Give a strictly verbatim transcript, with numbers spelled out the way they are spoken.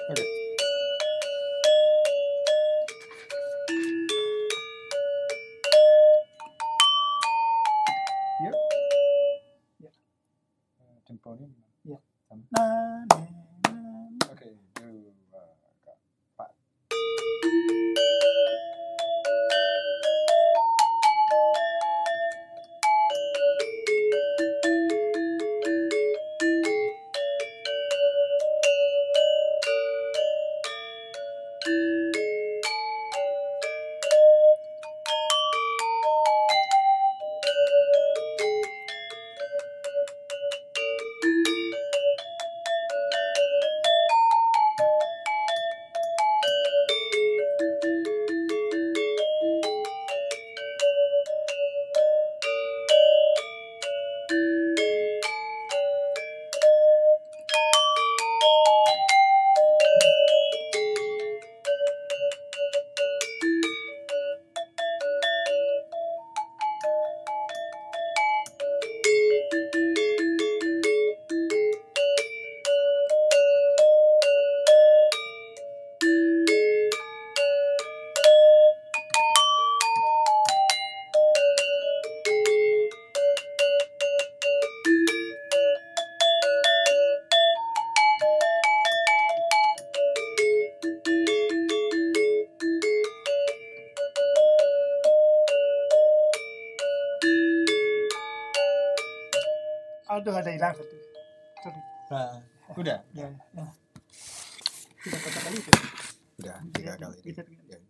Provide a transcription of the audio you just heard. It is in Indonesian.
Oke. Yuk. Ya. Temponya gimana? Ya. Sama. Nah, nah, nah. Oke, dua, empat. Aduh, ada hilang satu. Sorry. Nah, udah. Ya, ya. Tidak kata kali itu. Udah tiga kali. Bisa, bisa. Ya.